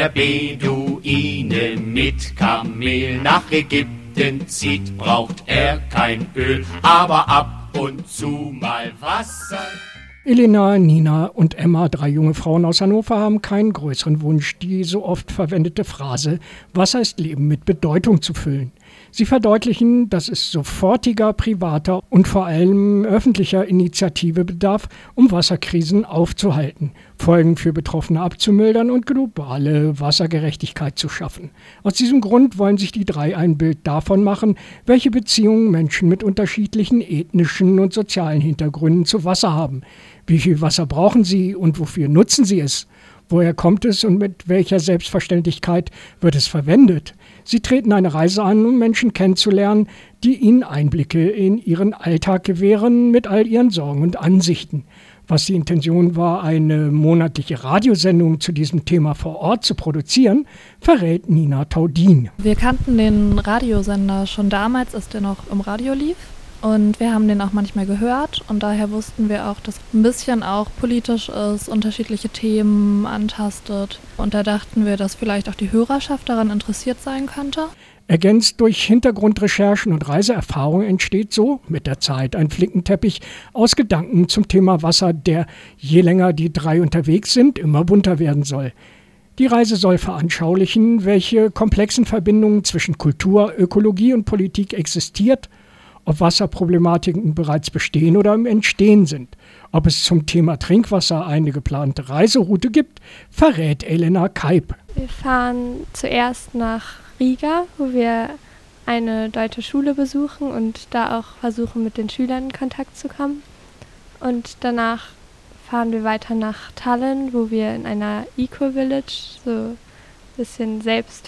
der Beduine mit Kamel nach Ägypten zieht, braucht er kein Öl, aber ab und zu mal Wasser. Elena, Nina und Emma, 3 junge Frauen aus Hannover, haben keinen größeren Wunsch, die so oft verwendete Phrase „Wasser ist Leben" mit Bedeutung zu füllen. Sie verdeutlichen, dass es sofortiger, privater und vor allem öffentlicher Initiative bedarf, um Wasserkrisen aufzuhalten, Folgen für Betroffene abzumildern und globale Wassergerechtigkeit zu schaffen. Aus diesem Grund wollen sich die 3 ein Bild davon machen, welche Beziehungen Menschen mit unterschiedlichen ethnischen und sozialen Hintergründen zu Wasser haben. Wie viel Wasser brauchen sie und wofür nutzen sie es? Woher kommt es und mit welcher Selbstverständlichkeit wird es verwendet? Sie treten eine Reise an, um Menschen kennenzulernen, die ihnen Einblicke in ihren Alltag gewähren mit all ihren Sorgen und Ansichten. Was die Intention war, eine monatliche Radiosendung zu diesem Thema vor Ort zu produzieren, verrät Nina Taudin. Wir kannten den Radiosender schon damals, als der noch im Radio lief. Und wir haben den auch manchmal gehört und daher wussten wir auch, dass ein bisschen auch politisch ist, unterschiedliche Themen antastet. Und da dachten wir, dass vielleicht auch die Hörerschaft daran interessiert sein könnte. Ergänzt durch Hintergrundrecherchen und Reiseerfahrung entsteht so mit der Zeit ein Flickenteppich aus Gedanken zum Thema Wasser, der, je länger die 3 unterwegs sind, immer bunter werden soll. Die Reise soll veranschaulichen, welche komplexen Verbindungen zwischen Kultur, Ökologie und Politik existiert, ob Wasserproblematiken bereits bestehen oder im Entstehen sind. Ob es zum Thema Trinkwasser eine geplante Reiseroute gibt, verrät Elena Kaip. Wir fahren zuerst nach Riga, wo wir eine deutsche Schule besuchen und da auch versuchen, mit den Schülern in Kontakt zu kommen. Und danach fahren wir weiter nach Tallinn, wo wir in einer Eco-Village so ein bisschen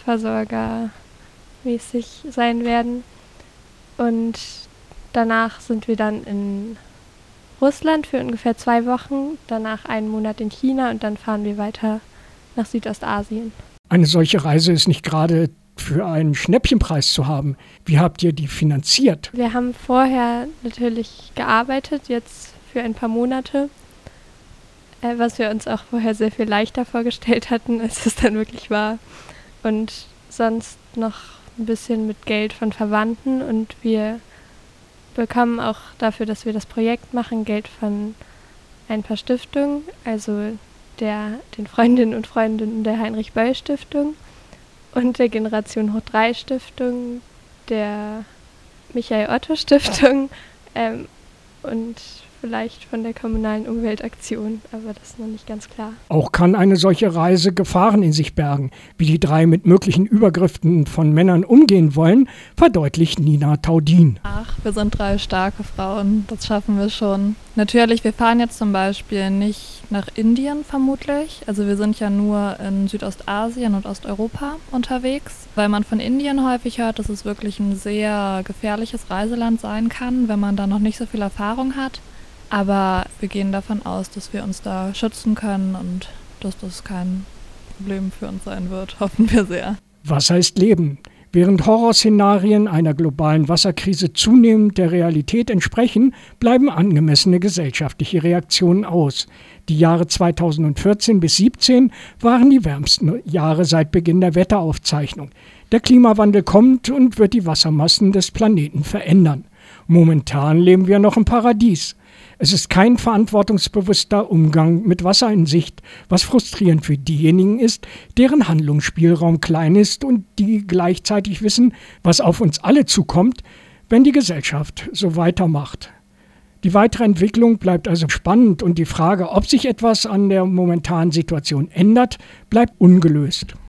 selbstversorgermäßig sein werden. Und danach sind wir dann in Russland für ungefähr 2 Wochen, danach einen Monat in China und dann fahren wir weiter nach Südostasien. Eine solche Reise ist nicht gerade für einen Schnäppchenpreis zu haben. Wie habt ihr die finanziert? Wir haben vorher natürlich gearbeitet, jetzt für ein paar Monate, was wir uns auch vorher sehr viel leichter vorgestellt hatten, als es dann wirklich war. Und sonst noch ein bisschen mit Geld von Verwandten und wir bekommen auch dafür, dass wir das Projekt machen, Geld von ein paar Stiftungen, also den Freundinnen und Freunden der Heinrich-Böll-Stiftung und der Generation Hoch 3 Stiftung, der Michael-Otto-Stiftung und vielleicht von der kommunalen Umweltaktion, aber das ist noch nicht ganz klar. Auch kann eine solche Reise Gefahren in sich bergen. Wie die 3 mit möglichen Übergriffen von Männern umgehen wollen, verdeutlicht Nina Taudin. Ach, wir sind 3 starke Frauen, das schaffen wir schon. Natürlich, wir fahren jetzt zum Beispiel nicht nach Indien vermutlich. Also wir sind ja nur in Südostasien und Osteuropa unterwegs, weil man von Indien häufig hört, dass es wirklich ein sehr gefährliches Reiseland sein kann, wenn man da noch nicht so viel Erfahrung hat. Aber wir gehen davon aus, dass wir uns da schützen können und dass das kein Problem für uns sein wird, hoffen wir sehr. Wasser ist Leben. Während Horrorszenarien einer globalen Wasserkrise zunehmend der Realität entsprechen, bleiben angemessene gesellschaftliche Reaktionen aus. Die Jahre 2014 bis 2017 waren die wärmsten Jahre seit Beginn der Wetteraufzeichnung. Der Klimawandel kommt und wird die Wassermassen des Planeten verändern. Momentan leben wir noch im Paradies. Es ist kein verantwortungsbewusster Umgang mit Wasser in Sicht, was frustrierend für diejenigen ist, deren Handlungsspielraum klein ist und die gleichzeitig wissen, was auf uns alle zukommt, wenn die Gesellschaft so weitermacht. Die weitere Entwicklung bleibt also spannend und die Frage, ob sich etwas an der momentanen Situation ändert, bleibt ungelöst.